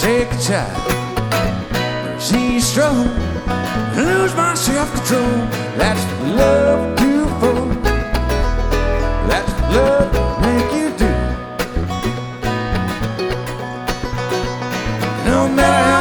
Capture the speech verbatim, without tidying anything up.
take a child, see you struggle, lose my self-control. That's what love do for. That's what love make you do. No matter